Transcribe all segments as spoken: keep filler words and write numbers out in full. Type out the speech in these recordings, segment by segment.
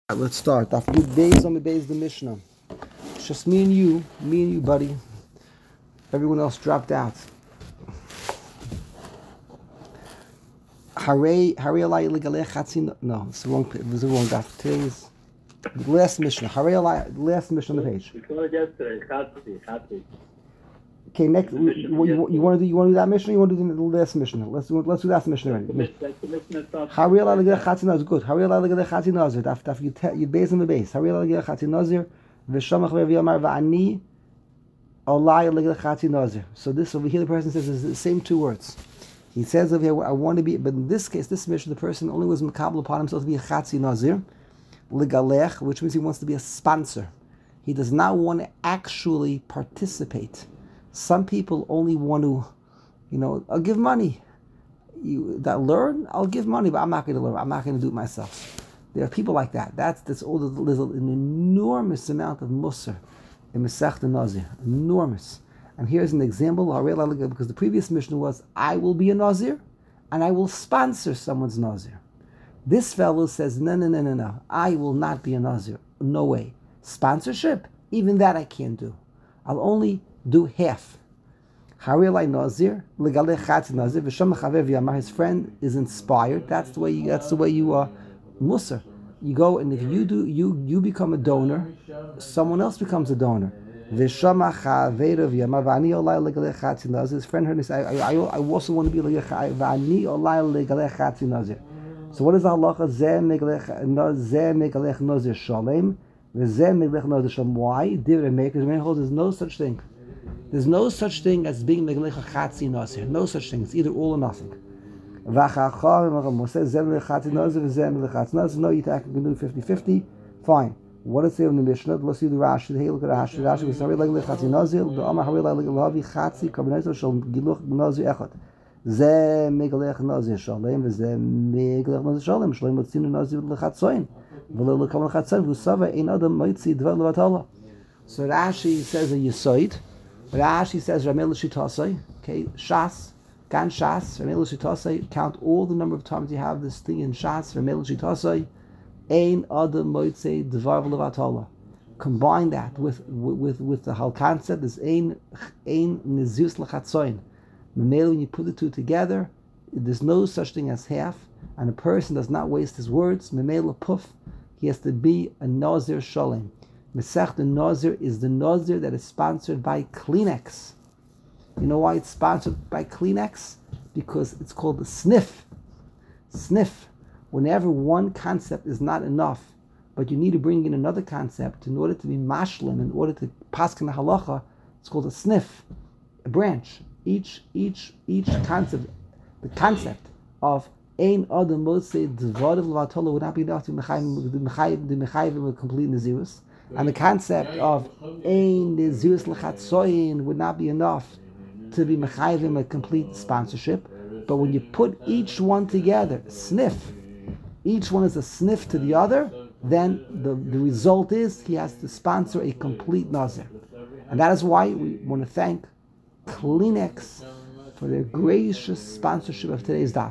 Right, let's start. Daf Yud Beis on the Beis the Mishnah. It's just me and you, me and you, buddy. Everyone else dropped out. Hare Hare Alai Ligalei Chatzin. No, it's the wrong. It was the wrong daf. Today's the last Mishnah. Hare Alai, the last Mishnah on the page. Okay, next. You, you, you want to do? You want to do that Mishnah? Or you want to do the last Mishnah? Let's do. Let's do that Mishnah already. Hare Alai Ligalei Chatzin is good. Hare Alai Ligalei Chatzin Nazir. Daf Daf Yud Yud Beis on the base. Hare Alai Ligalei Chatzin Nazir. V'shamach ve'yamar va'ani Alai Ligalei Chatzin Nazir. So this over here, the person says is the same two words. He says over here, I want to be, but in this case, this mission, the person only was makabel upon himself to be a chatzi nazir, ligalech, which means he wants to be a sponsor. He does not want to actually participate. Some people only want to, you know, I'll give money. You that learn, I'll give money, but I'm not going to learn. I'm not going to do it myself. There are people like that. That's that's all. There's an enormous amount of musar in Masechta Nazir, enormous. And here's an example, because the previous Mishnah was, I will be a Nazir, and I will sponsor someone's Nazir. This fellow says, no, no, no, no, no, I will not be a Nazir. No way. Sponsorship, even that I can't do. I'll only do half. Harilai Nazir, Ligalei Chatzi Nazir, V'sham Chaver V'yamar, his friend is inspired. That's the way you, that's the way you are, Musar. You go, and if you do, you, you become a donor, someone else becomes a donor. His friend heard this. I, I, I also want to be like Vani Olai Nazir. So what is the halacha? Zeh megalech nazir shalem, v'zeh megalech nazir shalem. Why? Divrei makers man holds there's no such thing. There's no such thing as being megalech chatzi nazir. No such thing. It's either all or nothing. No, you can do fifty-fifty. Fine. What does it say in the Mishnah? Let's see the Rashi. Hey, look at Rashi. Rashi was sorry like lechatzi nazir. The Amar Havi like lavi chatzi kabinayso shal giluch nazir echad. Ze megalech nazir shalem. Ze megalech nazir shalem. Shalem motzinu nazir lechatzoin. V'lo lekam lechatzoin. V'usava ein adam moitzi dvar levatala. So Rashi says a yisoid. Rashi says Ramel Shitasai. Okay, Shas, Gan Shas, Ramel Shitasai. Count all the number of times you have this thing in Shas. Ramel Shitasai. Ein adam moitzei dvar levatala. Combine that with with with the whole concept. There's ein ein nizus lechatzoin. When you put the two together, there's no such thing as half, and a person does not waste his words. Memela puf, he has to be a nazir shalem. Mesech the nazir is the nazir that is sponsored by Kleenex. You know why it's sponsored by Kleenex? Because it's called a sniff. Sniff. Whenever one concept is not enough, but you need to bring in another concept in order to be mashlim, in order to paskin halacha, it's called a sniff, a branch. Each each each concept, the concept of ein adam mosei dvarav levatala would not be enough to mechayim the mechayim with complete nazirus, and the concept of ein nazirus lechatzoyin would not be enough to be mechayim a complete sponsorship. But when you put each one together, sniff. Each one is a sniff to the other, then the, the result is he has to sponsor a complete nazir. And that is why we want to thank Kleenex for their gracious sponsorship of today's daf.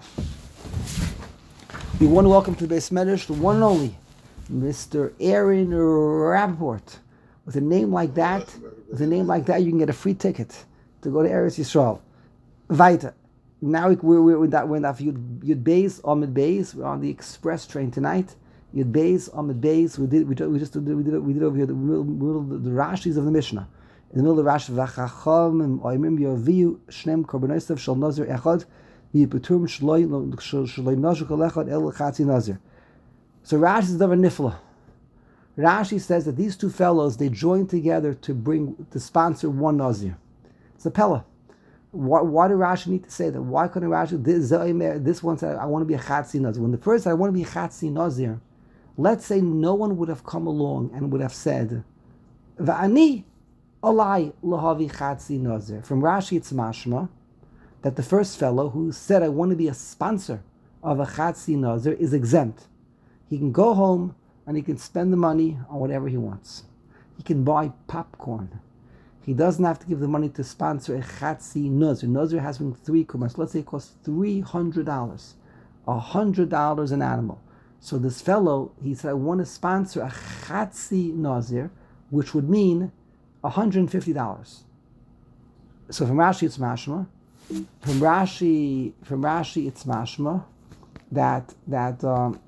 We want to welcome to the Beis Medrash the one and only Mister Aaron Rappaport. With a name like that, with a name like that, you can get a free ticket to go to Eretz Yisrael. Weiter. Now we're, we're in that we're in that Yud, Yud Beis Amid Beis. We're on the express train tonight. Yud Beis Amid Beis. We did we, we just did we did we did over here the middle, middle the, the Rashis of the Mishnah. In the middle of the Rashi, v'chacham oimim yoviu shnem korbanosov shel nazir echad v'yiputum shloi shloi nazir kol echad el chatzi nazir. So Rashi is davar nifla. Rashi says that these two fellows they joined together to bring to sponsor one nazir. It's a pella. Why, why did Rashi need to say that? Why couldn't Rashi? This, this one said, I want to be a Chatzi Nazir. When the first said, I want to be a Chatzi Nazir, let's say no one would have come along and would have said, Va'ani alai lahavi Chatzi Nazir. From Rashi, it's mashma that the first fellow who said, I want to be a sponsor of a Chatzi Nazir is exempt. He can go home and he can spend the money on whatever he wants. He can buy popcorn. He doesn't have to give the money to sponsor a Chatzi Nazir. Nazir has been three kumas. Let's say it costs three hundred dollars. one hundred dollars an animal. So this fellow, he said, I want to sponsor a Chatzi Nazir, which would mean one hundred fifty dollars. So from Rashi, it's mashma. From Rashi, from Rashi, it's mashma that that um,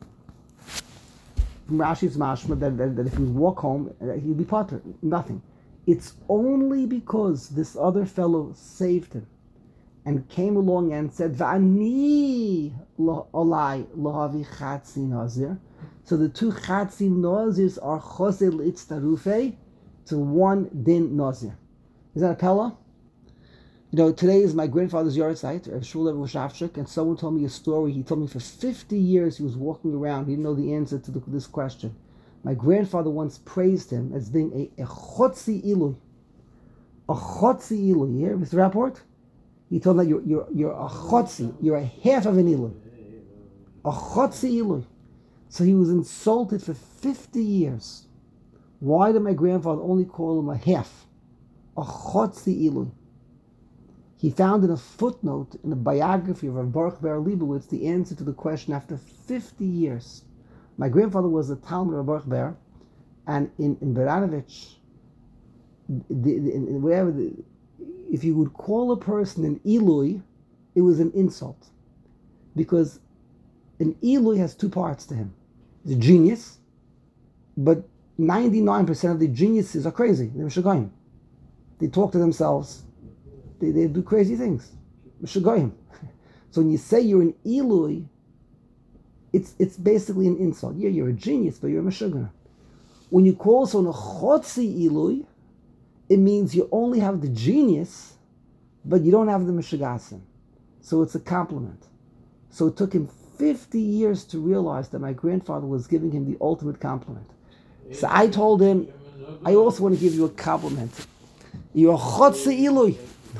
from Rashi, it's mashma that, that, that if he would walk home, he'd be potter. Nothing. It's only because this other fellow saved him and came along and said, "Va'ani olai lohavi chatzi nazir." So the two chatzi nazirs are chosel itztarufei to one din nazir. Is that a pella? You know, today is my grandfather's yard site, Shul Shavchik, and someone told me a story. He told me for fifty years he was walking around. He didn't know the answer to the, this question. My grandfather once praised him as being a, a chotzi ilui. A chotzi ilui. You hear, Mister Rapport? He told him that you're, you're, you're a chotzi. You're a half of an ilui. A chotzi ilui. So he was insulted for fifty years. Why did my grandfather only call him a half? A chotzi ilui. He found in a footnote in the biography of Rav Baruch Ber Leibowitz the answer to the question after fifty years. My grandfather was a Talmud of Baruch Ber, and in, in Beranovich, the, the, in, wherever the, if you would call a person an Eloi, it was an insult. Because an Eloi has two parts to him. He's a genius, but ninety-nine percent of the geniuses are crazy. They're Mishagoyim. They talk to themselves. They, they do crazy things. Mishagoyim. So when you say you're an Eloi, it's it's basically an insult. Yeah, you're a genius, but you're a Meshuggah. When you call someone a Chotzi Eloi, it means you only have the genius, but you don't have the Meshugasim. So it's a compliment. So it took him fifty years to realize that my grandfather was giving him the ultimate compliment. So I told him, I also want to give you a compliment. You're a Chotzi Eloi.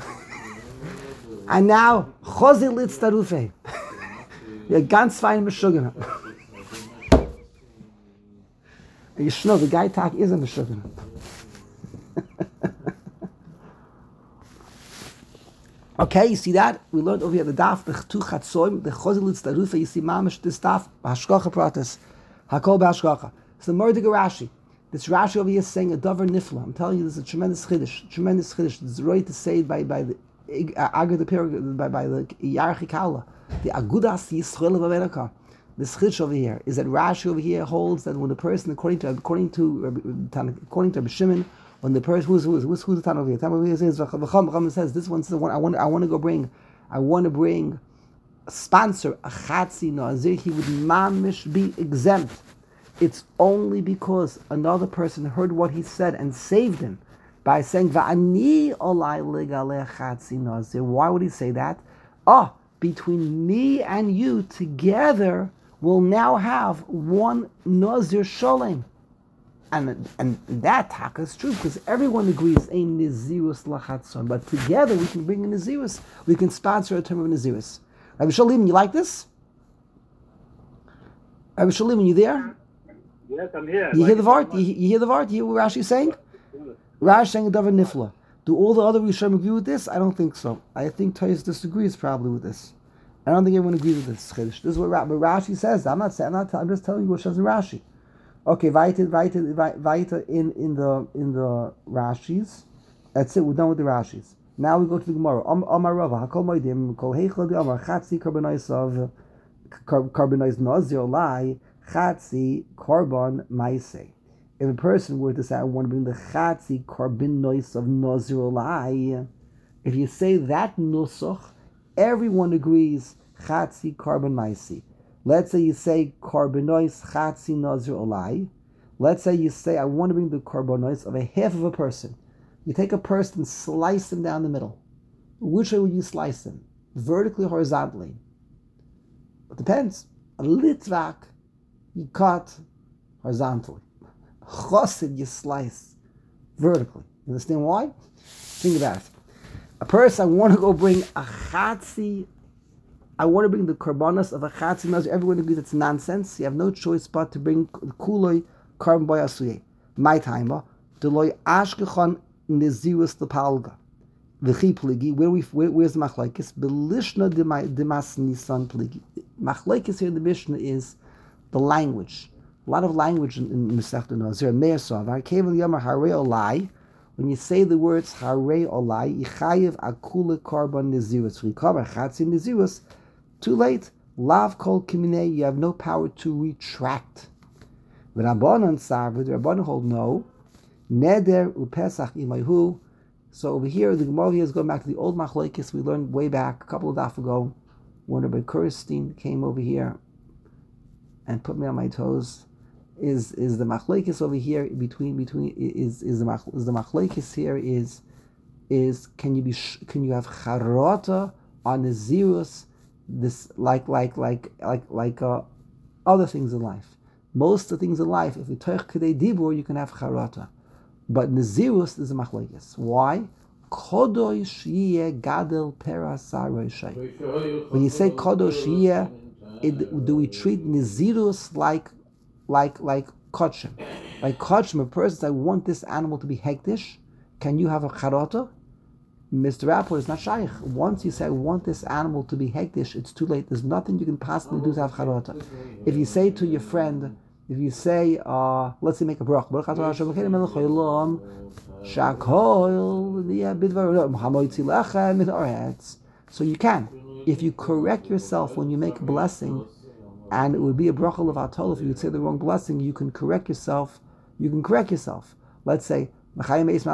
And now, Chozi Litz Tarufei. You're ganz fein Meshuggah. And you should know, the guy talk is a Meshuggah. Okay, you see that? We learned over here the daf, the two chatzoim, the Chozi Litz Tarufei. You see, mamish, this daf, Hashgacha pratis, Hakol B'Hashgacha. It's the Murdig Rashi. This Rashi over here is saying a davar nifla. I'm telling you, this is a tremendous chiddush, tremendous chiddush. It's right to say it by by the Agad the Pirag, by by the Yarchi Kala, the Agudas Yisrael of America. This chiddush over here is that Rashi over here holds that when the person, according to according to according to Rabbi Shimon, when the person who's who's who's, who's the Tan over here, Tan over here says V'cham says this one's the one I want I want to go bring, I want to bring a sponsor a chatzi nazir. He would mamish be exempt. It's only because another person heard what he said and saved him by saying, Va'ani olai legale chatzi nazir. Why would he say that? Ah, between me and you together, we'll now have one nazir sholem. And and that taka is true because everyone agrees ein nizirus lachatzon. But together we can bring a nizirus. We can sponsor a term of nizirus. Rabbi Shalim, you like this? Rabbi Shalim, you there? Yes, I'm here. You hear the vart? You, you hear the vart? You hear what Rashi is saying? Rashi saying a davar nifla. Do all the other Rishonim agree with this? I don't think so. I think Toyes disagrees probably with this. I don't think everyone agrees with this. This is what Rashi says. I'm not saying. I'm not. I'm just telling you what says in Rashi. Okay, weiter, weiter, weiter in in the in the Rashis. That's it. We're done with the Rashis. Now we go to the Gemara. Amar Rava Hakol Moedim Kol Heichel Amar Chatzi Karbonos of Karbonos Nazir Lai Chatzi Korban Maisei. If a person were to say, I want to bring the Chatzi Karbonos of Nazir Lai, if you say that Nusach, everyone agrees Chatzi Korban Maisei. Let's say you say Karbonos Chatzi Nazir Lai. Let's say you say, I want to bring the Karbonos of a half of a person. You take a person, slice him down the middle. Which way would you slice him? Vertically or horizontally? It depends. A litvak, you cut horizontally. Chosid, you slice vertically. You understand why? Think about it. A person, I want to go bring a chatzi, I want to bring the karbonos of a chatzi nazir. Everyone agrees it's nonsense. You have no choice but to bring kuloi carbon boy asuye. My timer, deloy ashkechon nezirus lepalga. V'chi pligi. Where we where, where's the machlekes? Belishna demas nisan pligi. Machlekes here in the Mishnah is the language. A lot of language in, in Masechta Nazir. Meir Savar, Kevan Yamar Harei Olai. When you say the words Harei Olai, Ichayev Akula Karban Nizirus. Rikaber Chatzi Nizirus. Too late. Lav Kol Kiminei. You have no power to retract. The Rabbanan Savar, the Rabbanan hold no. Neder Upesach Imayhu. So over here, the Gemara here is going back to the old Machlokes we learned way back a couple of daf ago, when Rabbi Kurstein came over here and put me on my toes. Is is the Machlokes over here between between is is the is the Machlokes here is is can you be can you have charata on the zerus this like like like like like uh, other things in life. Most of the things in life, if you toich kedei dibur, you can have charata. But Nazirus is a machlokes. Why? Kodosh yeh gadel perasaroshay. When you say Kodosh yeh, do we treat Nazirus like, like, like Kodshim? Like Kodshim, a person says, I want this animal to be hektish. Can you have a charata? Mister Rapport is not shaykh. Once you say, I want this animal to be hektish, it's too late. There's nothing you can possibly do to have charata. If you say to your friend, If you say, uh, let's say, make a brach, so you can. If you correct yourself when you make a blessing, and it would be a bracha of atol, if you would say the wrong blessing, you can correct yourself. You can correct yourself. Let's say, and you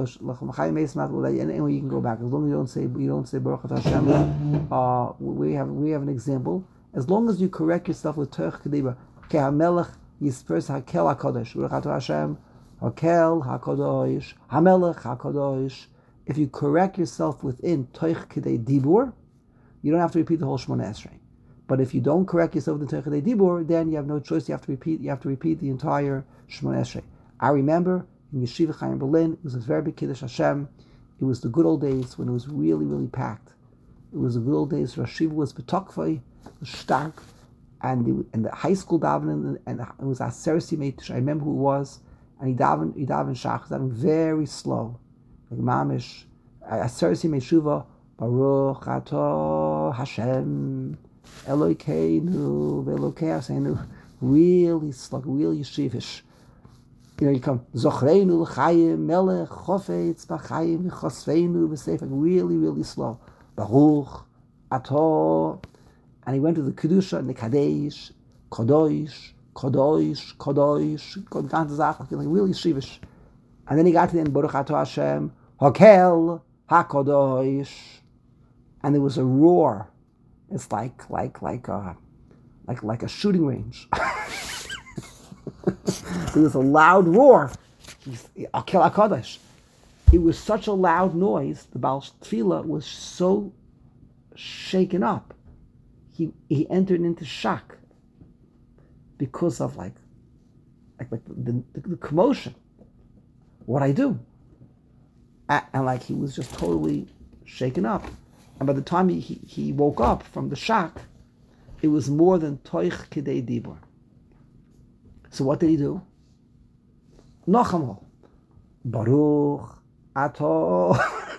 can go back as long as you don't say you don't say Baruch Hashem. Uh, we have we have an example. As long as you correct yourself with Torah Kedibra, okay, Hamelech. Is first Hakel HaKadosh, Baruch Hashem, Hakel HaKadosh, Hamelech HaKadosh. If you correct yourself within Toich Kedei Dibur, you don't have to repeat the whole Shemona Esrei. But if you don't correct yourself within Toich Kedei Dibur, then you have no choice. You have to repeat. You have to repeat the entire Shemona Esrei. I remember in Yeshiva Chaim Berlin, it was a very big Kiddush Hashem. It was the good old days when it was really, really packed. It was the good old days. Rosh Hashiva was betokvay, was stark. And the, and the high school davening, and it was Asersi Meitish. I remember who it was, and he davened, he davened Shach, davened very slow, like Mamish. Asersi Meishuva, Baruch Ato Hashem, Elokeinu, Elokei Asenu, really slow, really yeshivish. You know, you come Zochreinu l'Chayim, Melech Chofetz B'Chayim, Chosveinu B'Seif, like really, really slow. Baruch Ato. And he went to the Kedusha and the Kadesh, Kodosh, Kodosh, Kodosh, ganze Sache, like really yeshivish. And then he got to the end, Baruch Ato Hashem, Hakel HaKodosh. And there was a roar. It's like, like, like a, like, like a shooting range. There was a loud roar. Hakel HaKodosh. It was such a loud noise, the Baal Tefillah was so shaken up. He he entered into shock because of like like, like the, the, the commotion. What I do, and, and like he was just totally shaken up. And by the time he, he, he woke up from the shock, it was more than toich kedei dibur. So what did he do? Nochamo, Baruch Ato.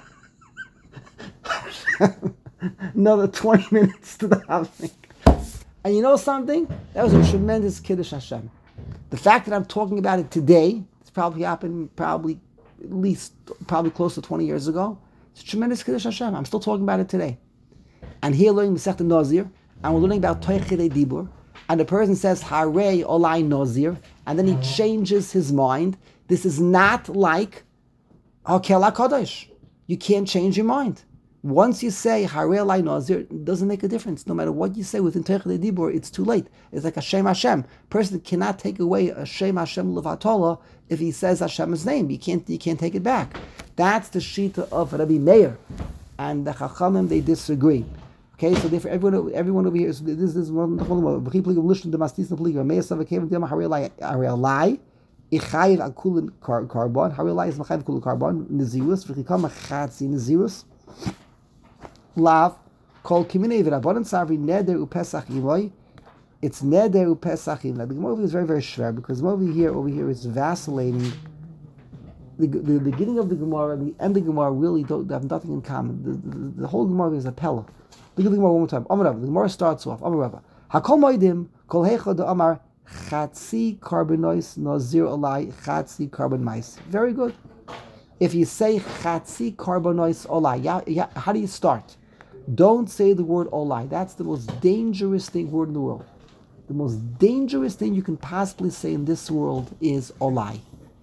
Another twenty minutes to the davening. And you know something? That was a tremendous Kiddush Hashem. The fact that I'm talking about it today, it's probably happened probably at least, probably close to twenty years ago. It's a tremendous Kiddush Hashem. I'm still talking about it today. And here learning Masechta Nazir, and we're learning about Toich Kedei Dibur, and the person says, Harei Olai Nazir, and then he changes his mind. This is not like Hakel HaKadosh. You can't change your mind. Once you say Harei Olai Nazir, it doesn't make a difference. No matter what you say within Toich Kedei Dibur, it's too late. It's like a Shem Hashem. Person cannot take away a Shem Hashem Levatola if he says Hashem's name. You can't, you can't take it back. That's the Shita of Rabbi Meir. And the Chachamim, they disagree. Okay, so therefore everyone, everyone over here, is, this is one of the listen to Mastis and Pliga. Meir Sava came to Harei Olai, Ichayev Akulin Carbon, Harei Olai is Machayev Akulin Carbon, Nazirus, V'chikam Achatzi Nazirus, Lav, Kol Kiminei V'Rabbanan Savri Neder Upesach Iloi. It's Neder Upesach Iloi. The Gemara is very, very schwer because the Gemara here, over here is vacillating. The, the, the beginning of the Gemara and the end of the Gemara really don't have nothing in common. The, the, the whole Gemara is a pella. Look at the Gemara one more time. Amar Rava. The Gemara starts off. Amar Rava. Hakol moedim kol hecha de Amar Chatzi karbonois nazir olai chatzi carbon mice. Very good. If you say chatzi karbonois olai, yeah, yeah, how do you start? Don't say the word olai. That's the most dangerous thing word in the world. The most dangerous thing you can possibly say in this world is olai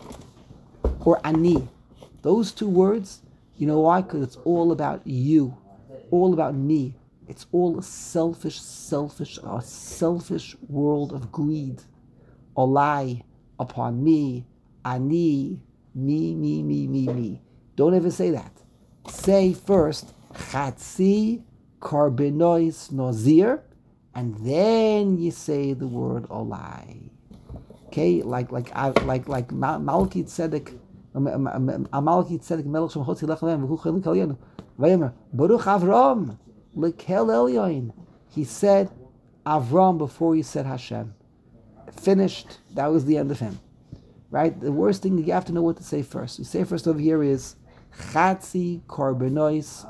or ani. Those two words, you know why? Because it's all about you, all about me. It's all a selfish, selfish, a selfish world of greed. Olai, upon me, ani, me, me, me, me, me. Don't ever say that. Say first, chatzi karbonois nazir, and then you say the word olai. Okay, like like like like Malki Tzedek. Amalki Tzedek Melech Shem Chotzi Lechem V'Hu Chelik Elyon. Vayomer Baruch Avram Lekel Elyon. He said Avram before he said Hashem. Finished. That was the end of him. Right. The worst thing you have to know what to say first. You say first over here is Chatzi Karbonois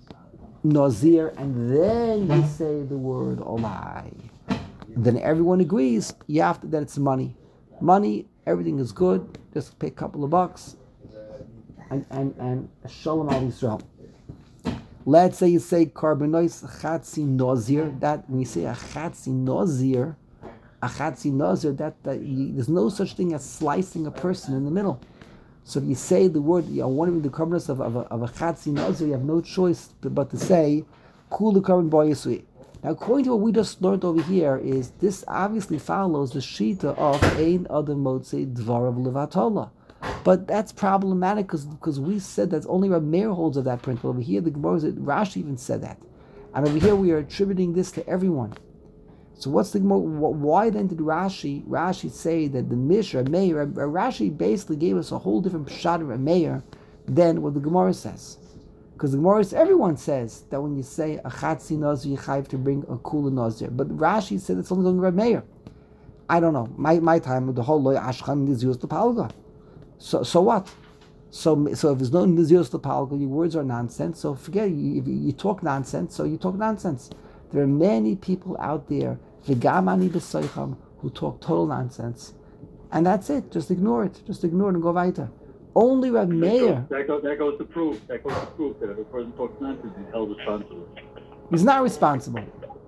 Nazir, and then you say the word Olai. Then everyone agrees. You have to. That it's money. Money. Everything is good. Just pay a couple of bucks, and and and Shalom Al Yisrael. Let's say you say karbonois chatzi nazir. That when you say a chatzi nazir, a chatzi nazir, that, that you, there's no such thing as slicing a person in the middle. So if you say the word, you know, one of the karbonos of of a, of a chatzi nazir, you have no choice to, but to say kulu karban boyesui. Now, according to what we just learned over here, is this obviously follows the shita of ein adam motzei dvarav levatola, but that's problematic because because we said that only Reb Meir holds of that principle. Over here, the Gemara, Rashi even said that, and over here we are attributing this to everyone. So what's the Gemara? Why then did Rashi Rashi say that the Mishnah Meir? Rashi basically gave us a whole different pshat of Reb Meir than what the Gemara says. Because the Gemara, everyone says that when you say a chatzi nazir, you have to bring a kula nazir. But Rashi said it's only going to Reb Meir. I don't know. My my time, the whole loy ashchan nizirus lepalga. So so what? So so if there's no nizirus lepalga, your words are nonsense. So forget it. You, you, you talk nonsense. So you talk nonsense. There are many people out there, v'gamani b'soicham, who talk total nonsense, and that's it. Just ignore it. Just ignore it and go weiter. Only Reb Meir. That goes, that goes to prove. That goes to prove that if a person talks nonsense, he's held responsible. He's not responsible.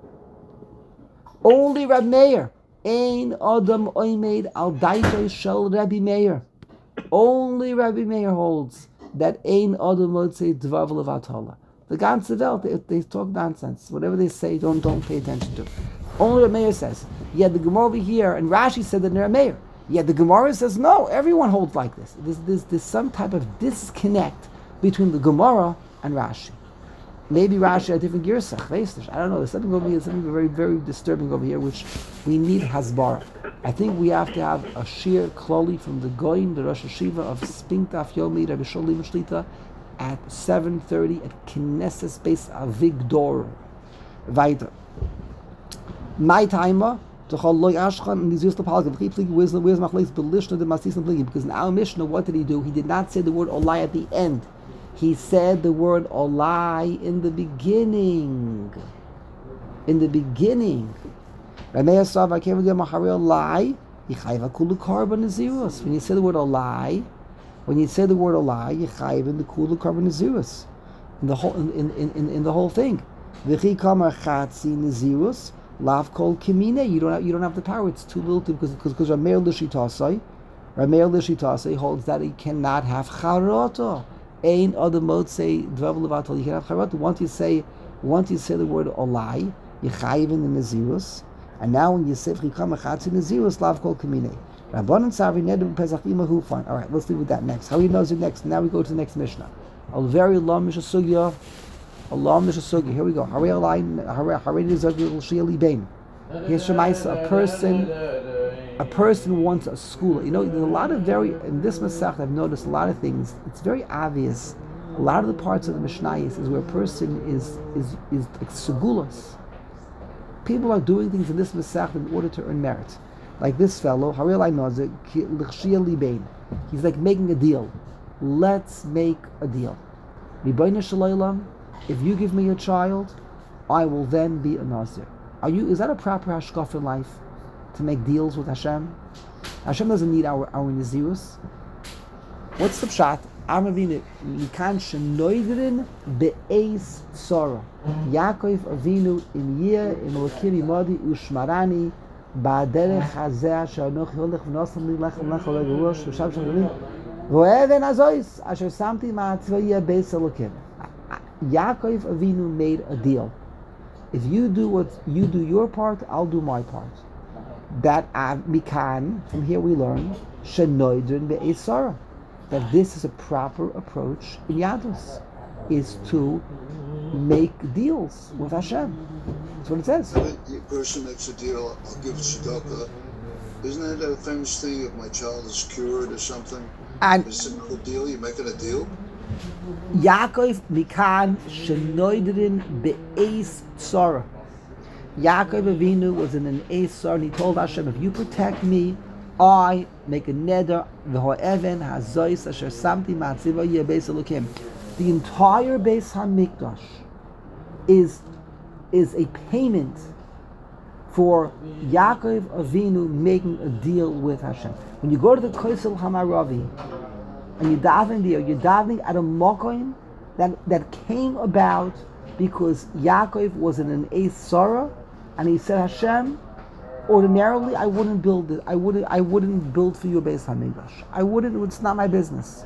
Only Reb Meir. Ein adam oimed al daito shel Rabbi Meir. Only Rabbi Meir holds that ein adam motzei dvav levatola. The ganze Welt, they, they talk nonsense. Whatever they say, don't don't pay attention to. Only Reb Meir says. Yeah, the Gemara over here, and Rashi said that Reb Meir. Yet the Gemara says no, everyone holds like this. There's, there's, there's some type of disconnect between the Gemara and Rashi. Maybe Rashi had a different girsach. I don't know. There's something over here, something very, very disturbing over here, which we need hasbara. I think we have to have a shir kloli from the Goyim, the Rosh Hashiva of Spinktaf Yomi Rabbi Sholim Shlita at seven thirty at Knesset Beis Avigdor. Weiter. My timer. Because in our Mishnah, what did he do? He did not say the word olai at the end. He said the word olai in the beginning. In the beginning. When you say the word olai, when you say the word olai, you chayiv in the kula carbon nazirus. In the whole in, in, in, in the whole thing. Lav kol kimine, you don't have, you don't have the power. It's too little to, because because Rameir Lishitasai, Rameir Lishitasai holds that he cannot have charata. Ein adam motzei dvav levatal. You can have charata. Once you say once you say the word olai, you chayiv in the nazirus, and now when you say chikam achatzi nazirus, lav kol kimine. Rabbanan savi nedu pesach imahu. Fine. All right, let's leave with that next. How he knows it next? Now we go to the next Mishnah. Al very long Mishnah sugya. Allah Mishasugi. Here we go. Here's Shemaisa. A person, a person wants a school. You know, there's a lot of very in this Masech. I've noticed a lot of things. It's very obvious. A lot of the parts of the Mishnayos is where a person is is is like segulas. People are doing things in this Masech in order to earn merit. Like this fellow, he's like making a deal. Let's make a deal. If you give me a child, I will then be a Nazir. Are you? Is that a proper hashkaf in life? to make deals with Hashem. Hashem doesn't need our our Nazirus. What's the pshat? Avinu Mikan shenoidrin be'eis tzara. Yaakov Avinu im yeh im Elokim imadi ushmarani ba'derech hazeh asher anochi holech v'nosam li lechem lecha legarosh v'shav shem galim v'oeven azois asher samti ma'atzvayeh beis Elokim. Yaakov Avinu made a deal. If you do what you do your part, I'll do my part. That Mikan, from here we learn shenoidrin be'eis tzara, that this is a proper approach in Yadus, is to make deals with Hashem. That's what it says. The person makes a deal, I'll give tzedakah. Isn't that a famous thing, if my child is cured or something? And It's a simple deal, you're making a deal? Yaakov Mikan shenoidrin be'eis tzara. Yaakov Avinu was in an eis tzara, and he told Hashem, if you protect me, I make a neder v'ho'even hazois asher samti ma'atziva yeh beis Elokim. The entire Beis Hamikdash is is a payment for Yaakov Avinu making a deal with Hashem. When you go to the Kosel Hamaravi and you daven there, you're davening at a mokoim that that came about because Yaakov was in an eis tzara, and he said, Hashem, ordinarily, I wouldn't build it. I wouldn't. I wouldn't build for you a Beis Hamikdash. I wouldn't. It's not my business.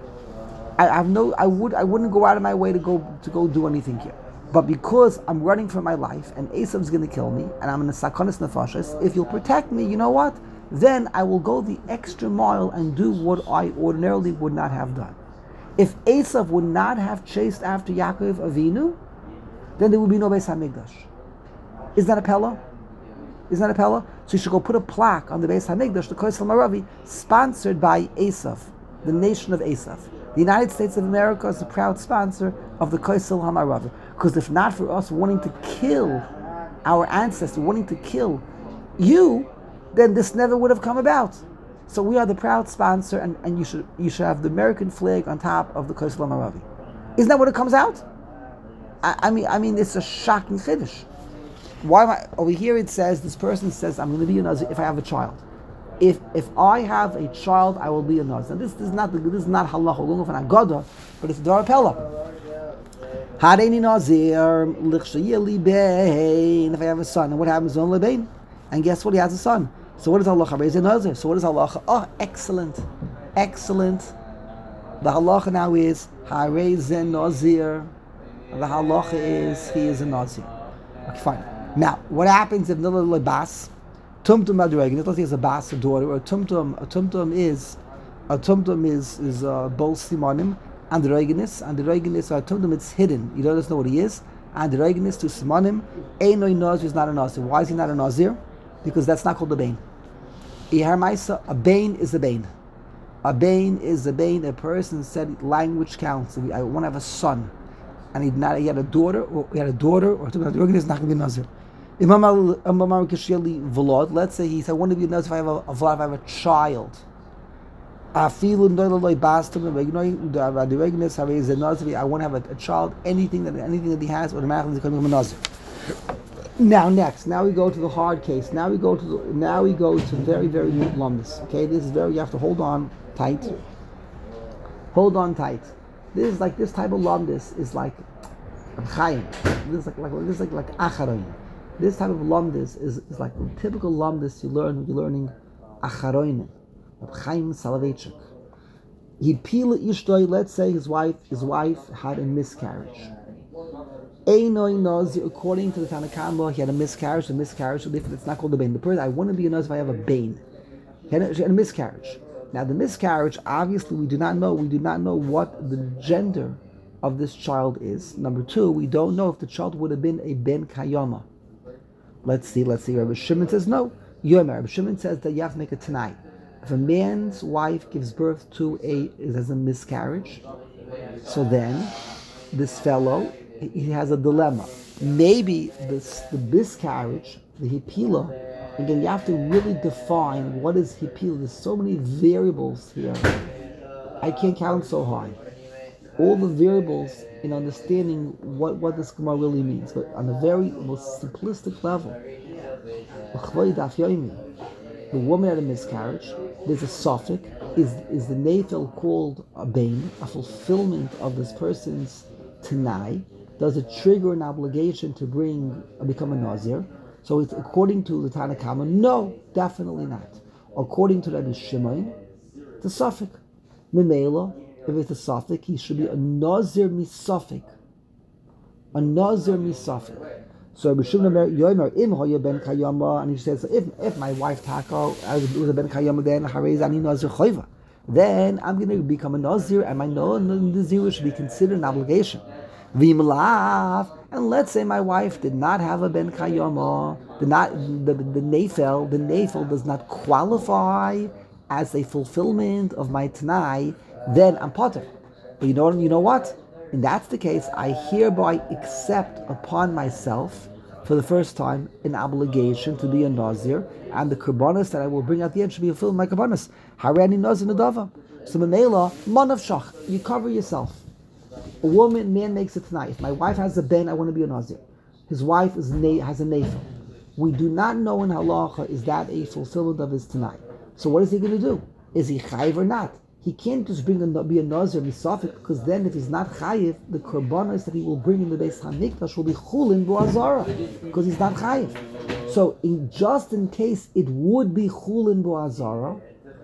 I have no. I would. I wouldn't go out of my way to go to go do anything here. But because I'm running for my life and Esav's going to kill me, and I'm in a sakonis nefashos, if you'll protect me, you know what? Then I will go the extra mile and do what I ordinarily would not have done. If Esav would not have chased after Yaakov Avinu, then there would be no Beis Hamikdash. Is that a pella? Isn't that a pella? So you should go put a plaque on the Beis Hamikdash, the Kosel Maravi, sponsored by Esav, the nation of Esav. The United States of America is the proud sponsor of the Kosel Hamaravi. Because if not for us wanting to kill our ancestors, wanting to kill you, then this never would have come about. So we are the proud sponsor, and, and you should you should have the American flag on top of the Kosel Hamaravi. Isn't that what it comes out? I, I mean, I mean, it's a shocking chiddush. Why am I over here? It says this person says I'm going to be a nazir if I have a child. If if I have a child, I will be a nazir. This, this is not the, this is not halacha going for an agoda, but it's dar pella. Hareini nazir lichshayili bein. If I have a son, and what happens on lebein? And guess what? He has a son. So what is halacha? Raise a nazir. So what is halacha? Oh, excellent, excellent. The halacha now is hareis nazir. The halacha is he is a nazir. Okay, fine. Now, what happens if Nila Lebas, Tumtum Madregan, let's say he has a bas, a daughter, or a Tumtum, a Tumtum is, a Tumtum is, is a Bol Simonim, and the Reganis, and the Reganis, or a Tumtum, it's hidden. You don't know what he is, and the Reganis to Simonim, Einoi Nazir is not a Nazir. Why is he not a Nazir? Because that's not called a Bain. A Bain is a Bain. A Bain is a Bain. A person said language counts. I want to have a son, and he not he had a daughter, or he had a daughter, or the Reganis is not going to be a Nazir. Let's say he said, I want to be a nazir if I have a, if I have a child. I want to have a, a child, anything that anything that he has, automatically is becoming a nazir. Now next, now we go to the hard case. Now we go to the, now we go to very, very lumbus. Okay, this is very, you have to hold on tight. Hold on tight. This is like this type of lumbus is like Chaim. This is like, like this is like like acharon. This type of lumdis is, is like the typical lumdis you learn when you're learning acharoin, Chaim Soloveitchik. He pila ishtoi. Let's say his wife, his wife had a miscarriage. Einoi nazir, according to the Tanakhama, he had a miscarriage. The miscarriage, so it's not called a bain. The person, I want to be a nazir if I have a bain. He had a, she had a miscarriage. Now the miscarriage, obviously, we do not know. We do not know what the gender of this child is. Number two, we don't know if the child would have been a ben kayama. Let's see, let's see. Rabbi Shimon says no. Yomer. Rabbi Shimon says that you have to make it tonight. If a man's wife gives birth to a, is as a miscarriage, so then this fellow, he has a dilemma. Maybe this the miscarriage, the hipila, again, you have to really define what is hipila. There's so many variables here. I can't count so high. all the variables in understanding what, what this Gemara really means. But on a very most simplistic level, the woman had a miscarriage, there's a suffix, is is the nafil called a bain, a fulfillment of this person's tanai? Does it trigger an obligation to bring uh, become a nazir? So it's according to the Tanna Kama, no, definitely not. According to Rabbi Shimon, it's a suffix. Memela, if it's a suffix, he should be a nazir misafik. A nazir misafik. So Rabbi Shimon Yomer im hoya ben kayama, and he says, if if my wife Taka was a ben kayama, then harez ani nazir choiva, then I'm going to become a nazir, and my nazir should be considered an obligation. V'imlav, and let's say my wife did not have a ben kayama, did not the the nafel, the nafel does not qualify as a fulfillment of my tanai, then I'm potter. But you know, you know what? And that's the case, I hereby accept upon myself, for the first time, an obligation to be a nazir, and the karbanos that I will bring at the end should be fulfilled my karbanos. Harani nazir nadava. So Mamela, manav shach, you cover yourself. A woman, man makes it tonight. If my wife has a ben, I want to be a nazir. His wife is na- has a nafel. We do not know in halacha, is that a fulfillment of his tonight. So what is he going to do? Is he chayiv or not? He can't just bring a, be a nazir misafik, because then if he's not chayiv, the korbanos that he will bring in the Beis Hamikdash will be chulin boazara, because he's not chayiv. So in, just in case it would be chulin boazara,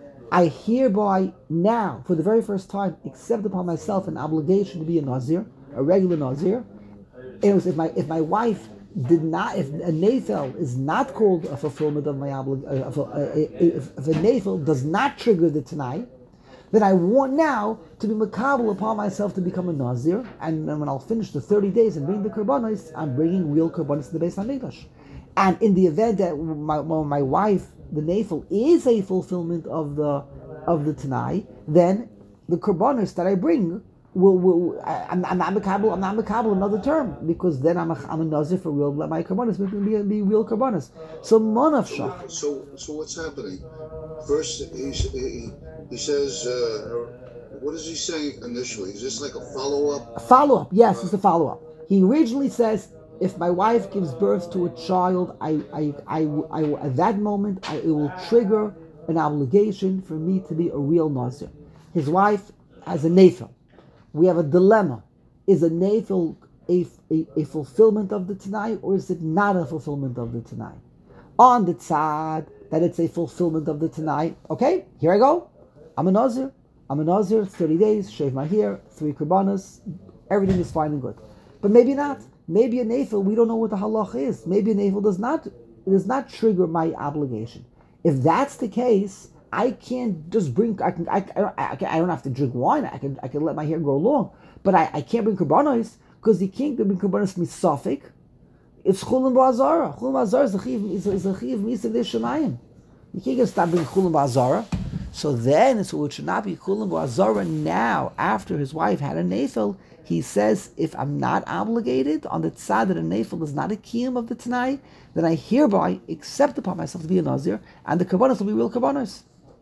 I hereby now, for the very first time, accept upon myself an obligation to be a nazir, a regular nazir. It was if my if my wife did not, if a nafel is not called a fulfillment of my obligation, uh, if, if a nafel does not trigger the tanai, then I want now to be makabel upon myself to become a nazir, and then when I'll finish the thirty days and bring the karbanos, I'm bringing real karbanos to the Beis Hamikdash. And in the event that my, my wife, the nafel, is a fulfillment of the of the tanai, then the karbanos that I bring will will I, I'm, I'm not makabel. I'm not makabel another term, because then I'm a, I'm a nazir for real. Let my karbanos be, be real karbanos. So manav shach. So so what's happening? First he he, he says. Uh, What is he saying initially? Is this like a follow-up? A follow-up, yes, it's a follow-up. He originally says, if my wife gives birth to a child, I, I, I, I, at that moment, I, it will trigger an obligation for me to be a real nazir. His wife has a nafel. We have a dilemma. Is a nafel a, a, a fulfillment of the tanai, or is it not a fulfillment of the tanai? On the tzad, that it's a fulfillment of the tanai. Okay, here I go. I'm a nazir. I'm a nazir, thirty days, shave my hair, three karbanos, everything is fine and good. But maybe not. Maybe a nafel, we don't know what the halach is. Maybe a nafel does not does not trigger my obligation. If that's the case, I can't just bring. I can. I, I, I, I don't have to drink wine. I can. I can let my hair grow long. But I, I can't bring karbanos, because you can't bring karbanos misafik. It's chulin ba'azara. Chulin ba'azara is a chiv. Is a chiv misav shemayim. You can't just stop bringing chulin ba'azara. So then, so it should not be chulin ba'azara now, after his wife had a nafel. He says, if I'm not obligated on the tzad that a nafel is not a kiyum of the tanai, then I hereby accept upon myself to be a nazir, and the karbanos will be real karbanos.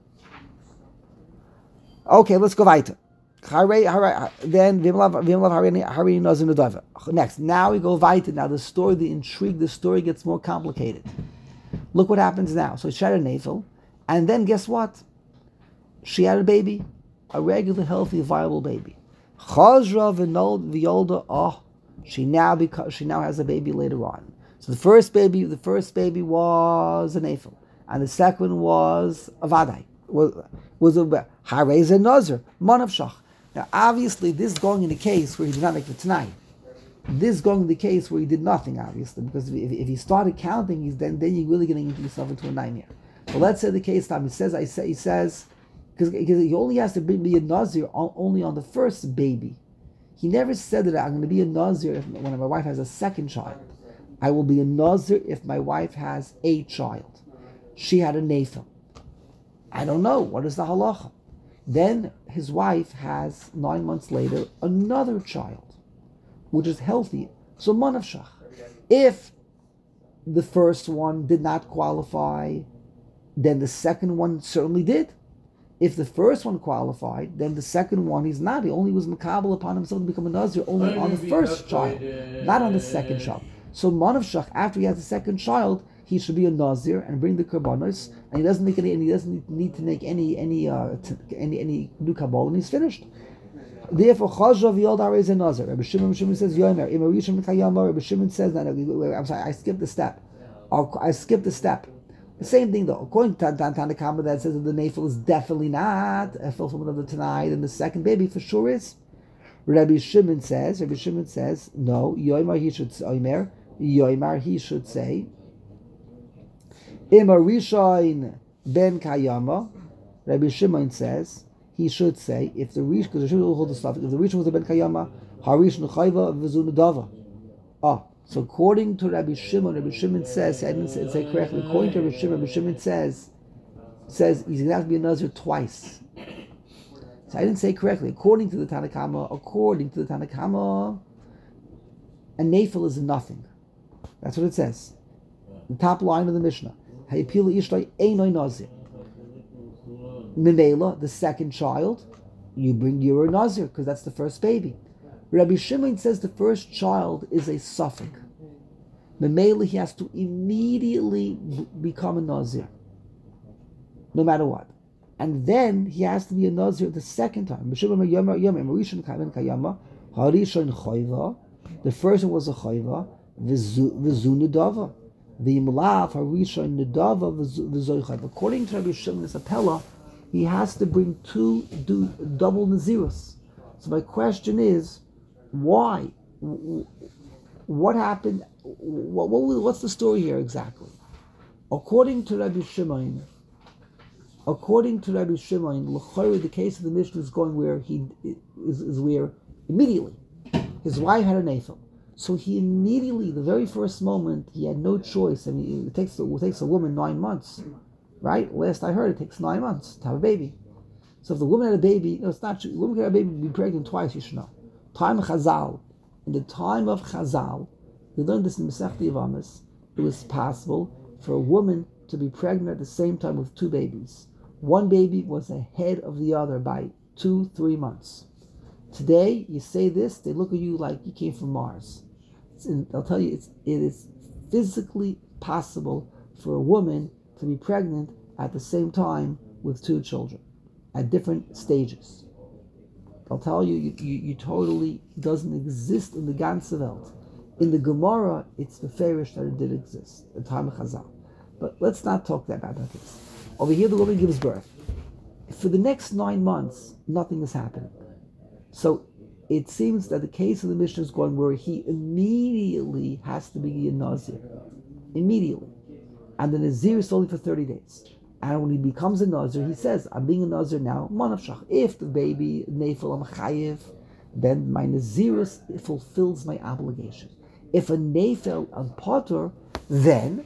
Okay, let's go weiter. Then, next, now we go weiter. Now the story, the intrigue, the story gets more complicated. Look what happens now. So she had a nafel, and then guess what? She had a baby, a regular, healthy, viable baby. Chazra v'yolda, oh, she now beca- she now has a baby later on. So the first baby, the first baby was an nafel, and the second was a vadai, was was a harez and nazir, manav shach. Now, obviously, this is going in the case where he did not make the tanai. This is going in the case where he did nothing, obviously, because if, if he started counting, he's then then you're really getting into yourself into a nightmare. But let's say the case time he says, I say he says. Because he only has to bring me a nazir on, only on the first baby. He never said that I'm going to be a nazir if, when my wife has a second child. I will be a nazir if my wife has a child. She had a nafel. I don't know. What is the halacha? Then his wife has, nine months later, another child, which is healthy. So manav shach. If the first one did not qualify, then the second one certainly did. If the first one qualified, then the second one he's not. He only was makabel upon himself to become a nazir only on the first child, not on the second child. So manav shach, after he has the second child, he should be a nazir and bring the karbanos, and he doesn't make any, and he doesn't need to make any any uh, t- any any new kabbalah, and he's finished. Therefore, chazhav yodar is a nazir. Rabbi Shimon, Shimon says yomer. Imarishim kayama. Rabbi Shimon says that. I'm sorry, I skipped a step. I skipped a step. The same thing though. According to Tanakama, that says that the nafil is definitely not a fulfillment of the Tanai, then the second baby for sure is. Rabbi Shimon says. Rabbi Shimon says no. Yomer he should say. Yomer Yomer he should say. Imarishain ben kayama. Rabbi Shimon says he should say if the rish because the Shimon will hold the stuff. If the rish was a ben kayama, harish nuchayva v'zunadava. Ah. So according to Rabbi Shimon, Rabbi Shimon says, I didn't say, say correctly, according to Rabbi Shimon, Rabbi Shimon says, says he's going to have to be a Nazir twice. So I didn't say correctly. According to the Tanakama, according to the Tanakama, a nafil is nothing. That's what it says. The top line of the Mishnah. Hayapila ishtay einoi Nazir. Memela, the second child, you bring your Nazir, because that's the first baby. Rabbi Shimon says the first child is a suffix. Memela, he has to immediately b- become a Nazir, no matter what. And then he has to be a Nazir the second time. The first one was a Chayva, V'zu Nedava. The Imlav, Harishon Nedava, V'zu Chayva. According to Rabbi Shimon Sapella, he has to bring two do, double Nazirus. So my question is, why? What happened? What, what, what's the story here exactly? According to Rabbi Shimon, according to Rabbi Shimon, l'chayr, the case of the Mishnah is going where he is, is where immediately his wife had a nafil, so he immediately, the very first moment, he had no choice. I mean, it takes it takes a woman nine months, right? Last I heard, it takes nine months to have a baby. So if the woman had a baby, no, it's not true. The woman can have a baby, be pregnant twice. You should know. Time of Chazal, in the time of Chazal, we learned this in Masechta Yevamos. It was possible for a woman to be pregnant at the same time with two babies. One baby was ahead of the other by two, three months. Today, you say this, they look at you like you came from Mars. In, I'll tell you, it's, it is physically possible for a woman to be pregnant at the same time with two children at different stages. I'll tell you, you, you, you totally doesn't exist in the ganze Welt. In the Gemara, it's the fairish that it did exist, the time of Chazal. But let's not talk that about this. Over here, the woman gives birth. For the next nine months, nothing is happening. So it seems that the case of the Mishnah is going where he immediately has to be a Nazir. Immediately. And the Nazir is only for thirty days. And when he becomes a Nazir, he says, I'm being a Nazir now, Manavshach. If the baby, Nefil, I'm Chayiv, then my Nazirus fulfills my obligation. If a Nefil, I'm Potter, then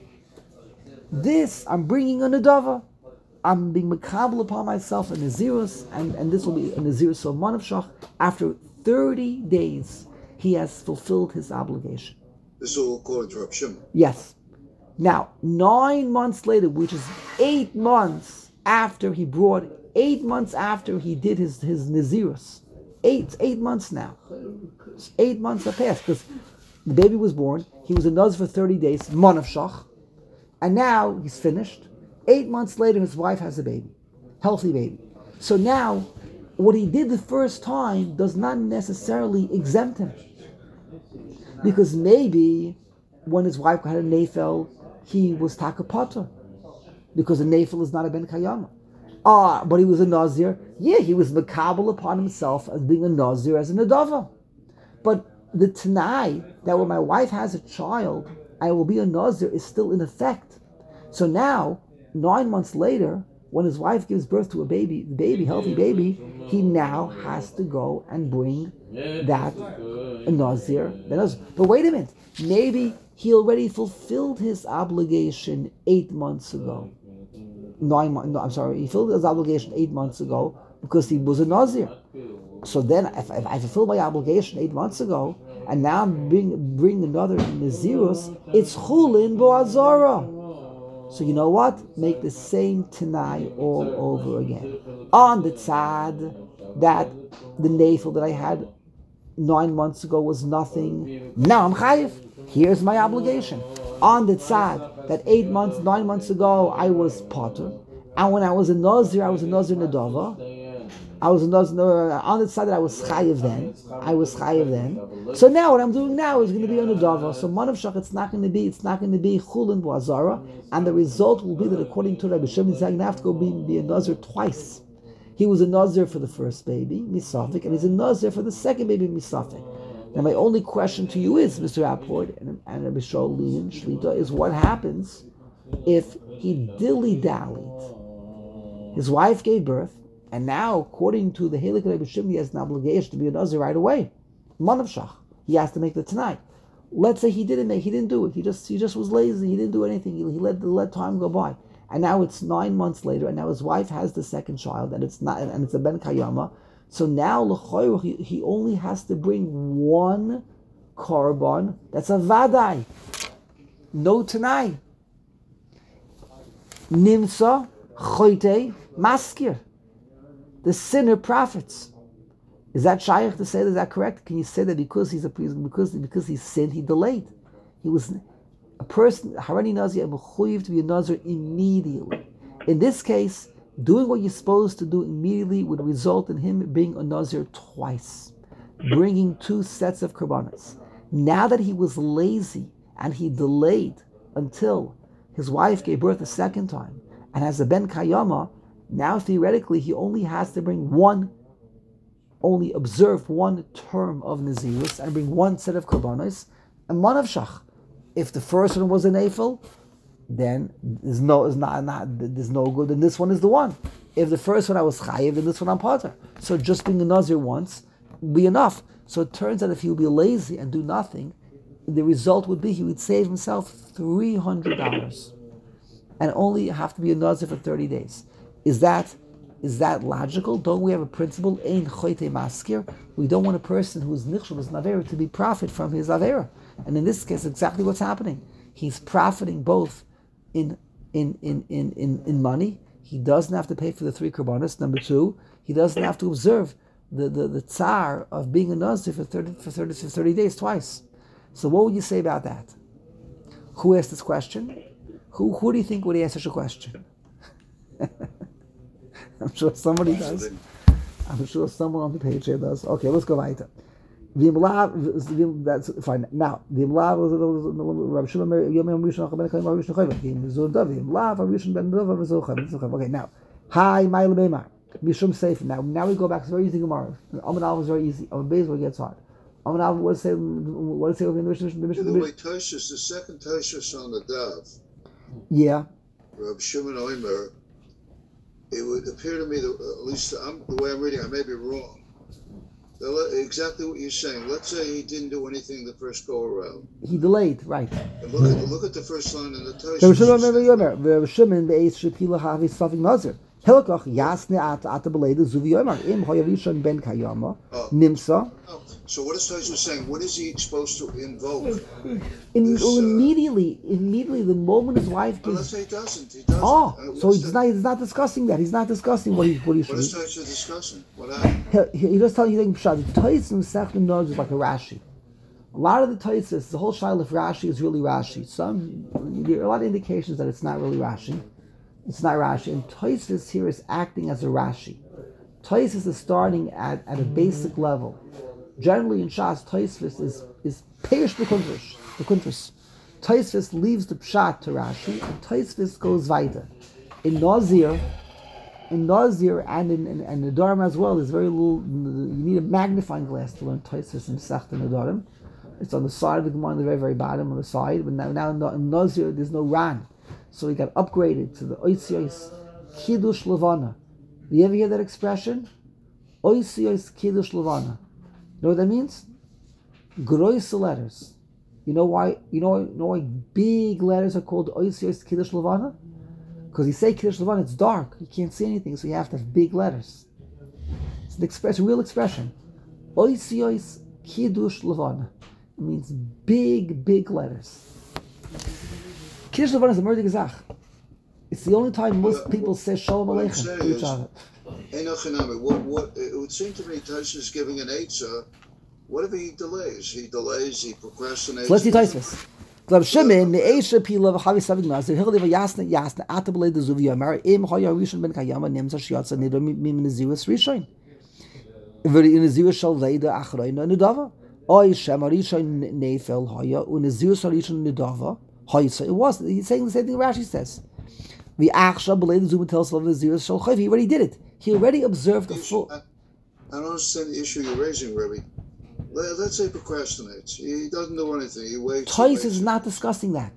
this, I'm bringing a Nadava. I'm being makabel upon myself a Nazirus, and, and this will be a Nazirus of Manavshach. After thirty days, he has fulfilled his obligation. This is all according to Rabbi Shimon. Yes. Now, nine months later, which is eight months after he brought, eight months after he did his, his Nazirus, eight, eight months now. Eight months have passed, because the baby was born, he was a Naz for thirty days, Manavshach, and now he's finished. Eight months later, his wife has a baby, healthy baby. So now, what he did the first time does not necessarily exempt him. Because maybe when his wife had a Nefel, he was Takapata. Because a Nefel is not a Ben Kayama. Ah, but he was a Nazir. Yeah, he was Makabal upon himself as being a Nazir, as a Nadava. But the Tanai, that when my wife has a child, I will be a Nazir, is still in effect. So now, nine months later, when his wife gives birth to a baby, the baby, healthy baby, he now has to go and bring that a Nazir. But wait a minute, maybe he already fulfilled his obligation eight months ago. Nine months, no, I'm sorry, he fulfilled his obligation eight months ago because he was a Nazir. So then, if, if I fulfilled my obligation eight months ago, and now I'm bring, bring another Nazirus, it's Chulin Boazara. So you know what? Make the same Tanai all over again. On the tzad that the nafil that I had nine months ago was nothing. Now I'm chayiv. Here's my obligation. On the tzad that eight months, nine months ago I was potter, and when I was a nazir, I was a nazir nedava. I was a nazir on the side that I was chayiv then. I was chayiv then. So now what I'm doing now is going to be on the dava. So manav shach, it's not going to be. It's not going to be chulin boazara, and the result will be that according to Rabbi Shimon, he's going to have to go be, be a nazir twice. He was a nazir for the first baby, misafik, and he's a nazir for the second baby, misafik. Now my only question to you is, Mister Apport and, and Rabbi Shaul Lin Shlita, is what happens if he dilly-dallied? His wife gave birth, and now, according to the Helik Rabbi Shimon, he has an obligation to be a nazir right away. Manav shach, he has to make the tonight. Let's say he didn't make, he didn't do it. He just he just was lazy. He didn't do anything. He, he let let time go by. And now it's nine months later, and now his wife has the second child, and it's not, and it's a ben kayama. So now l'choyru, he, he only has to bring one korban. That's a vadai, no tanai. Nimsa choyte maskir. The sinner profits. Is that shaykh to say that? Is that correct? Can you say that because he's a because because he sinned, he delayed? He was a person harani nazir mechuyev to be a nazir immediately. In this case, doing what you're supposed to do immediately would result in him being a nazir twice, bringing two sets of korbanos. Now that he was lazy and he delayed until his wife gave birth a second time and has a ben kayama, now theoretically he only has to bring one, only observe one term of nazirus and bring one set of korbanos and manav shach. If the first one was an nafil, then there's no, is not, not, there's no good, and this one is the one. If the first one I was chayiv, then this one I'm potter. So just being a nazir once would be enough. So it turns out if he would be lazy and do nothing, the result would be he would save himself three hundred dollars and only have to be a nazir for thirty days. Is that is that logical? Don't we have a principle, ein choyte maskir? We don't want a person who is nichshel, is avera, to be profit from his avera. And in this case, exactly what's happening. He's profiting both in in in in in, in money. He doesn't have to pay for the three korbanos. Number two, he doesn't have to observe the, the, the tsar of being a nazir for thirty for thirty for thirty days twice. So what would you say about that? Who asked this question? Who who do you think would ask such a question? I'm sure somebody does. I'm sure someone on the page here does. Okay, let's go weiter. That's fine. Now, the Imlav Rabbi Shimon Yom Yom Rishon Ben Chaim Rishon Chaim. The Imlav Imlav Rishon Ben Dova V'Zol Chaim. Okay, now, Hi Ma'il Beimar Mishum Seif. Now, now we go back. It's very easy Gemara. Amud Aleph is very easy. Amud Beis where it gets hard. Amud Aleph, what does it say? What does it say in the Mishnah? The way Toshus, the second Toshus on the Daf. Yeah. Rabbi Shimon Omer. It would appear to me that at least I'm, the way I'm reading, I may be wrong. Exactly what you're saying. Let's say he didn't do anything the first go around. He delayed, right? And look at look at the first line in the Torah. Rabbi Shimon be'ez shepila havi safik nazir. Helkoch yasne at at belede zuvi yomer im hoyavishon ben kayama nimsa. So what is Tosha saying? What is he supposed to invoke? In, this, well, uh, immediately, immediately, the moment his wife well, gives. let's say he doesn't. He doesn't. Oh, Uh, so what's he's that? not. He's not discussing that. He's not discussing what he what he should. What is Tosha discussing? What happened? He, he just telling you the Taisim Sechlim knows is like a Rashi. A lot of the Taisis, the whole shaila of Rashi is really Rashi. Some there are a lot of indications that it's not really Rashi. It's not Rashi, and Taisis here is acting as a Rashi. Taisis is starting at, at a basic level. Generally in Shas, Taisvis is is Perish B'Kuntrish. B'Kuntrish. Taisvis leaves the Pshat to Rashi, and Taisvis goes weiter. In Nazir, in Nazir and in, in, in Nedarim as well, there's very little, you need a magnifying glass to learn Taisvis and Sech and Nedarim. It's on the side of the Gemara, on the very, very bottom on the side, but now, now in Nazir there's no Ran. So he got upgraded to the Oisios Kiddush Levana. Do you ever hear that expression? Oisios Kiddush Levana. You know what that means? Groise letters. You know why? You know, you know why big letters are called Oisios Kiddush Levana? Because you say Kiddush Levana, it's dark. You can't see anything, so you have to have big letters. It's an expression, a real expression. Oisios Kiddush Levana. It means big, big letters. Kiddush Levana is a murder gezach. It's the only time most Well, people say Shalom what I'm Aleichem saying to each is- other. Enochanami, what, what, it would seem to me Tyson is giving an Eitzah. What if he delays? He delays, he procrastinates. So let's see he doesn't- Tosfos. Rav Shimon, Ne'esha Pila v'chavi savig nazir, Hilli v'yasna yasna, Atabale de Zuvi Yamar, Im Hoya Rishon ben Kayama, Nemza Shiatza Nidor Mim Nezirus Rishon. V'ri in Nezirus Shal Leida Achroina Nidava. Oy Shema Rishon Neifel Hoya, Un Nezirus Rishon Nidava. Hoya, so it was, he's saying the same thing Rashi says. The Achsha B'lei de Zuvi tells of Nezirus Shal Chayv, he already did it. He already observed the full... I, I don't understand the issue you're raising, Rebbe. Let, let's say he procrastinates. He doesn't do anything. He waits. he Toys waits. is not discussing that.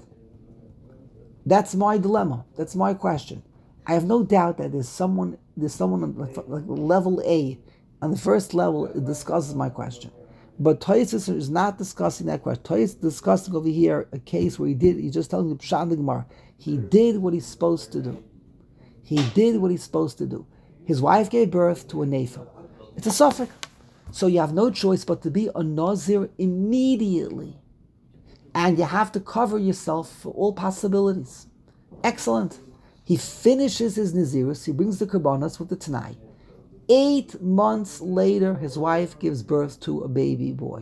That's my dilemma. That's my question. I have no doubt that there's someone, there's someone on like, like level A, on the first level, it discusses my question. But Toys is not discussing that question. Toys is discussing over here a case where he did, he's just telling the Pshat and the Gemara. He did what he's supposed to do. He did what he's supposed to do. His wife gave birth to a Nephil. It's a suffix. So you have no choice but to be a Nazir immediately. And you have to cover yourself for all possibilities. Excellent. He finishes his Nazirus, he brings the Karbanos with the Tanai. Eight months later, his wife gives birth to a baby boy.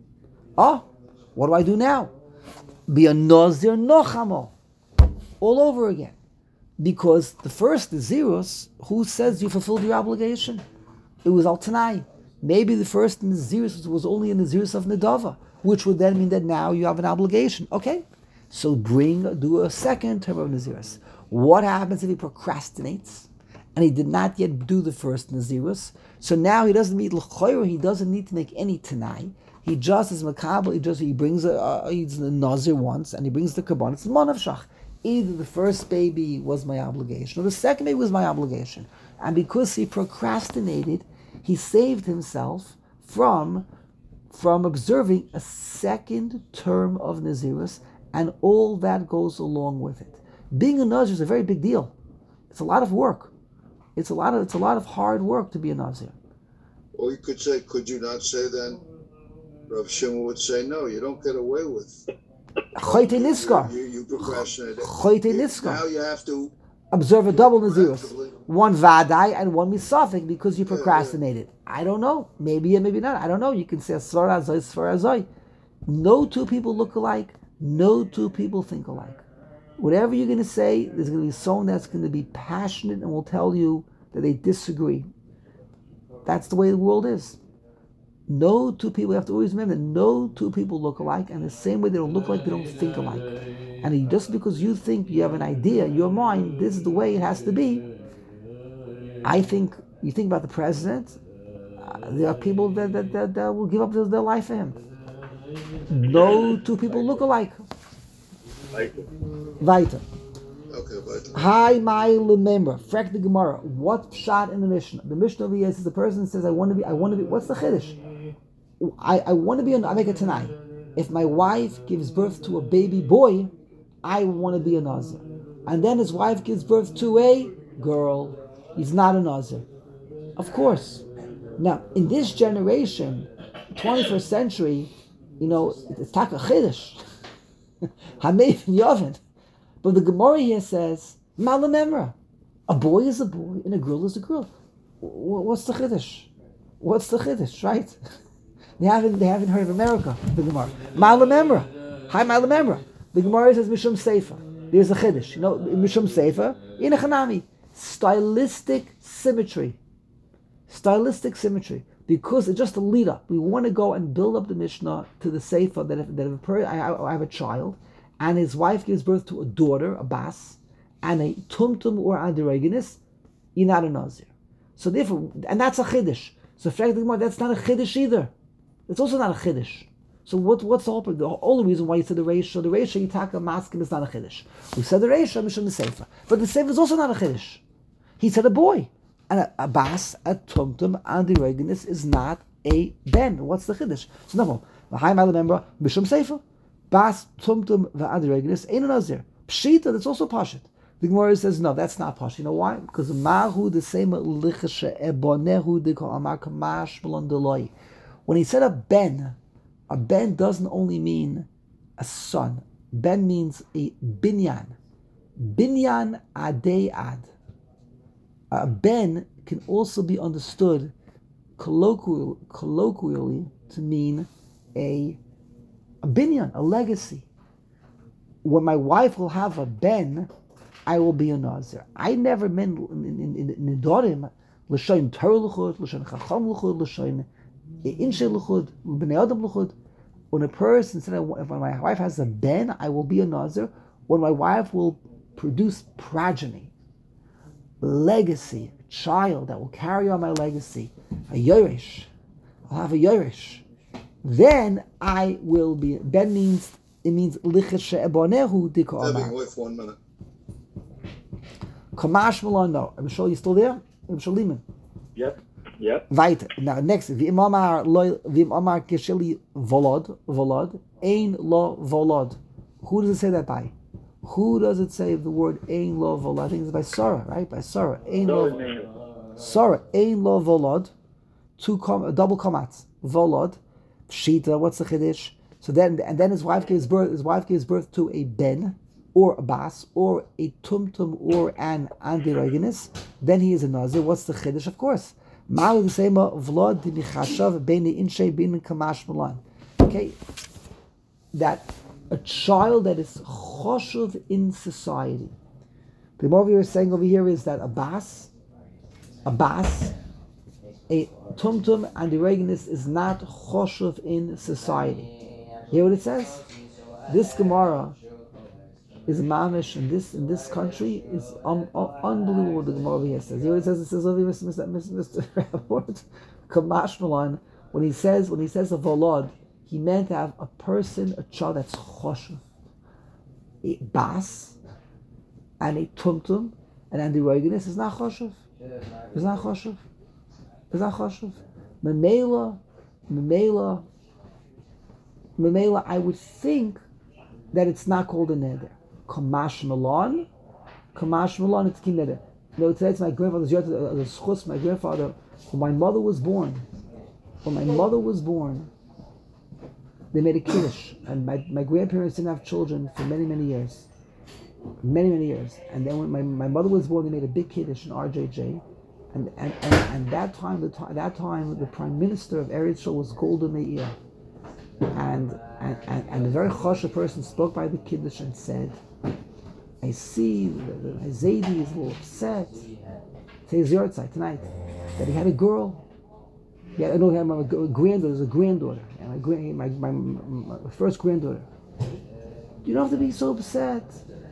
Oh, what do I do now? Be a Nazir Nochamo. All over again. Because the first Nazirus, who says you fulfilled your obligation? It was Al Tanai. Maybe the first Nazirus was only a Nazirus of Nedava, which would then mean that now you have an obligation. Okay, so bring, do a second term of Nazirus. What happens if he procrastinates and he did not yet do the first Nazirus? So now he doesn't meet L'choyer, he doesn't need to make any Tanai. He just is Makabal, he just he brings a, uh, he's a Nazir once and he brings the Kabban. It's Mon of Shach. Either the first baby was my obligation or the second baby was my obligation. And because he procrastinated, he saved himself from, from observing a second term of Nazirus and all that goes along with it. Being a Nazir is a very big deal. It's a lot of work. It's a lot of it's a lot of hard work to be a Nazir. Or you could say, could you not say then? Rav Shimon would say, no, you don't get away with. Choyte Niskar. You, you procrastinated. Choyte You- Niskar. Now you have to. Observe a double Nazirus. Actively. One Vadai and one Misafik because you procrastinated. I don't know. Maybe and maybe not. I don't know. You can say Svar Azoi, Svar Azoi. No two people look alike. No two people think alike. Whatever you're going to say, there's going to be someone that's going to be passionate and will tell you that they disagree. That's the way the world is. No two people, you have to always remember that no two people look alike, and the same way they don't look alike, they don't think alike. And just because you think you have an idea, your mind, this is the way it has to be, I think, you think about the president, uh, there are people that, that, that, that will give up their, their life for him. No two people look alike. Like, Weiter. Okay, but Hi, my remember. Frek the Gemara. What shot in the Mishnah? The Mishnah over here says the person says, "I want to be. I want to be." What's the chiddush? I, I want to be. A, I make it tonight. If my wife gives birth to a baby boy, I want to be a Nazir. And then his wife gives birth to a girl. He's not a Nazir. Of course. Now, in this generation, twenty-first century, you know, it's taka chiddush. Hamei Yovan. But the Gemara here says, Malamemra. A boy is a boy and a girl is a girl. W- What's the chiddush? What's the chiddush, right? They haven't they haven't heard of America, the Gemara. Malamemra. Hi, Malamemra. The Gemara says Mishum Seifa. There's a chiddush. You know, Mishum Seifa, in a Chanami. Stylistic symmetry. Stylistic symmetry. Because it's just a lead up. We want to go and build up the Mishnah to the Seifa that if, that if a per, I, I have a child and his wife gives birth to a daughter, a bas, and a tumtum or adireginis, you're not a Nazir. So therefore, and that's a chiddush. So that's not a chiddush either. It's also not a chiddush. So what, what's the whole The only reason why you said the Reisha, the Reisha Yitaka Maskim is not a chiddush. We said the Reisha Mishum the Seifa, but the Seifa is also not a chiddush. He said a boy, and a, a bas, a tumtum, adireginis is not a ben. What's the chiddush? So no, the high man remember Mishum Seifa. Bas, Tumtum, V'Adiregnis, Ein Nazir. Pshita, that's also Pashit. The Gemara says, no, that's not Pashit. You know why? Because Mahu, the same Lichashe, Ebonehu, the Amar Kamash, Belondeloi. When he said a Ben, a Ben doesn't only mean a son. Ben means a binyan. Binyan adei ad. A ben can also be understood colloquial, colloquially to mean a, a binyan, a legacy. When my wife will have a ben, I will be a nazir. I never meant in Nidorim l'shayin Torah l'chud, l'shayin Chacham l'chud, l'shayin Inshe l'chud, b'nei Adam l'chud. When a person said, when my wife has a ben, I will be a nazir. When my wife will produce progeny, legacy, a child that will carry on my legacy, a yorish, I'll have a yorish. Then I will be. Ben means it means lichas she'ebonehu dika Having amar. with one minute. Kamash Malon, no. I'm sure you still there? I'm sure Lehman. Yep. Yep. Weiter. Now, next. V'im amar lo, v'im amar kesheli volod, volod, ein lo volod. Who does it say that by? Who does it say the word ein lo volod? I think it's by Sarah, right? By Sarah. Ein lo Sarah. Ein lo volod. Two com, double komats. Volod. Pshita. What's the chiddush? So then, and then his wife gives birth. His wife gives birth to a ben, or a bas, or a tumtum, or an andirogenis. Then he is a nazir. What's the chiddush? Of course. Ma'al d'sema v'lod d'michashav b'nei inshe bin kamash malan. Okay, that a child that is choshuv in society. The more we were saying over here is that a bas, a bas, a tumtum and andirogenis is not choshuv in society. Hear what it says? This Gemara is mamish in this in this country is um, um, unbelievable what the Gemara over here says. Hear what it says? It says over here, Mister Mister Kamash Malan, when he says when he says a volod, he meant to have a person, a child that's choshev, a bas, and a tumtum, and andirogenis is not choshev. It's not choshev. It's not choshev. Memela, memela. Memela, I would think that it's not called a neder. Kamash Malon, Kamash Malon, it's king neder. You know, today it's my grandfather's the schus. My grandfather, when my mother was born, when my mother was born, they made a kiddush, and my, my grandparents didn't have children for many many years, many many years. And then when my, my mother was born, they made a big kiddush in R J J, and and and, and that time the that time the prime minister of Eretz Yisrael was Golda Meir. And and, and and a very choshev person spoke by the kiddush and said, I see that Zaidi is a little upset. Today's your side tonight that he had a girl. Yeah, I know he had my granddaughter. There's a granddaughter, and my grand my, my my first granddaughter. You don't have to be so upset.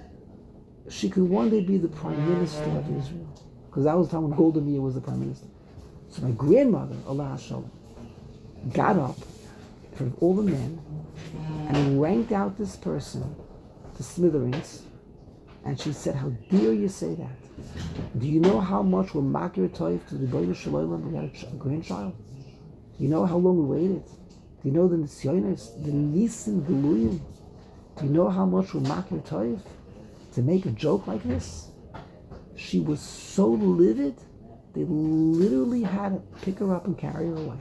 She could one day be the prime minister of Israel, because that was the time when Golda Meir was the prime minister. So my grandmother, Allah Shalom, got up in front of all the men and ranked out this person to smithereens, and she said, how dare you say that? Do you know how much we're makir toif to the Rebbeinu Shalom when we had a, ch- a grandchild? Do you know how long we waited? Do you know the nisyonos, the nisim geluyim? Do you know how much we're makir toif to make a joke like this? She was so livid, they literally had to pick her up and carry her away.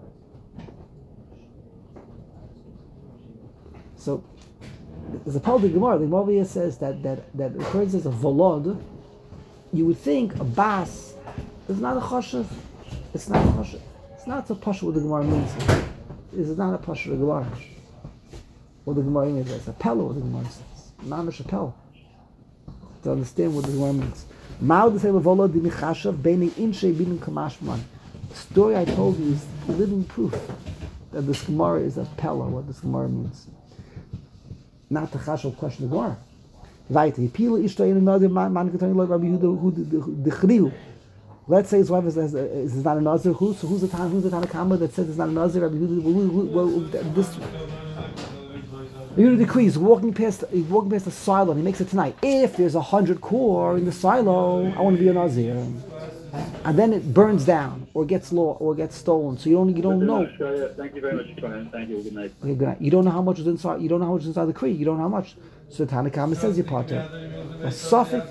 So, there's a part of the Gemara. The Gemara says that that that refers as a volod. You would think a bas is not a choshev. It's not a choshev. It's not a pasha what the Gemara means. It's not a pasha of the Gemara. What the Gemara means, it's a pella what the Gemara says. Mamish a pella. To understand what the Gemara means. Ma'al d'sei volod d'michashav b'nei inshe bin kamash man. The story I told you is living proof that this Gemara is a pella. What this Gemara means. Not the chashal question of Gemara. Weiter. Yipila ishto in another man man ketani lo Rabbi Yehuda who the chriu. Let's say his wife is, is, is not a nazir. Who? So who's the time? Who's the Tanakama that says it's not a nazir? Rabbi Yehuda. Who, who, who, this. Rabbi Yehuda decrees walking past. He's walking past the silo. And he makes it tonight. If there's a hundred core in the silo, I want to be a nazir. And then it burns down, or gets low, or gets stolen. So you don't, you don't know. Thank you very much, Brian. Thank you. Good night. Okay, good night. You don't know how much is inside. You don't know how much is inside the creek. You don't know how much. So Tanakama says you're part of it. A suffix.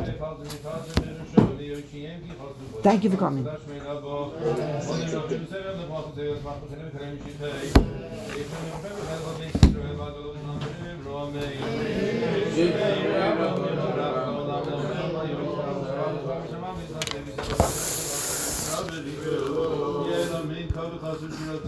Thank you for coming. Amen. Yeah, I mean,